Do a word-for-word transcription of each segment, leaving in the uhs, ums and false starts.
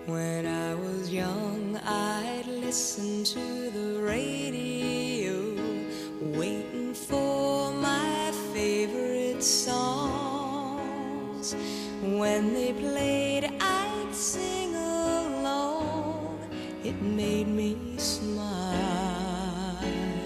When I was young, I'd listen to the radio, waiting for my favorite songs. When they played, I'd sing along. It made me smile.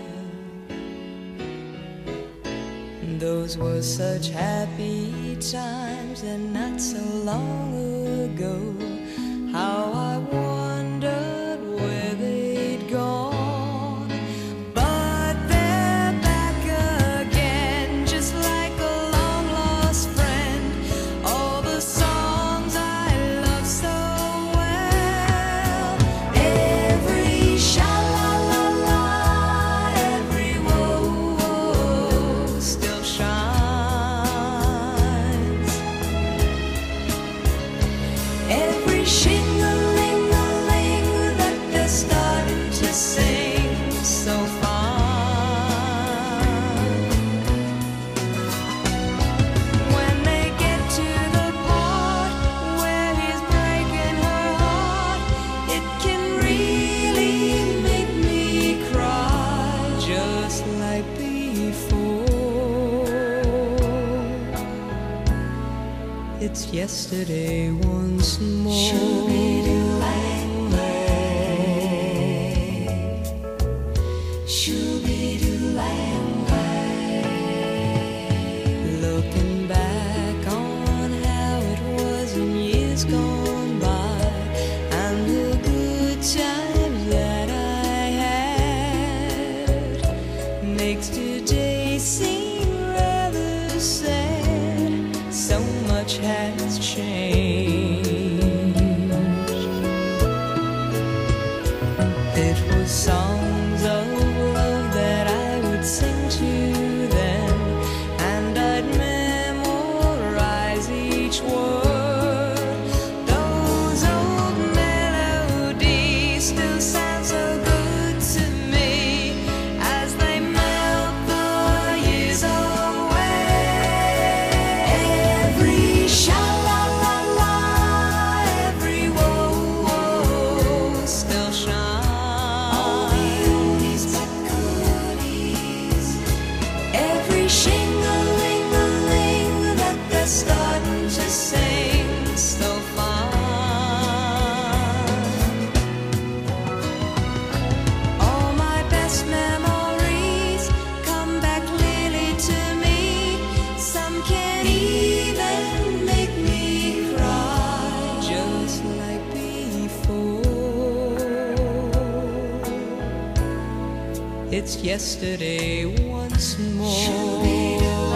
Those were such happy times, and not so long ago. How I wondered where they'd gone. But they're back again, just like a long-lost friend. All the songs I love so well. Every sha-la-la-la, every whoa-whoa still shines. Every shing-a-ling-a-ling that they're starting to sing so fine. When they get to the part where he's breaking her heart, it can really make me cry, just like before. It's yesterday once more. Looking back on how it was in years gone by, and the good times that I had, makes today seem rather sad. So much has changed. It was songs of love that I would sing to them, and I'd memorize each word. Those old melodies still sound so good to me as they melt the years away. Every sha-la-la-la, every whoa-whoa still shines. All the oldies but goodies. Every shing-a-ling-a-ling that they're starting to sing so fine. All my best memories come back clearly to me. Some can even make me cry, just like before. It's yesterday once more.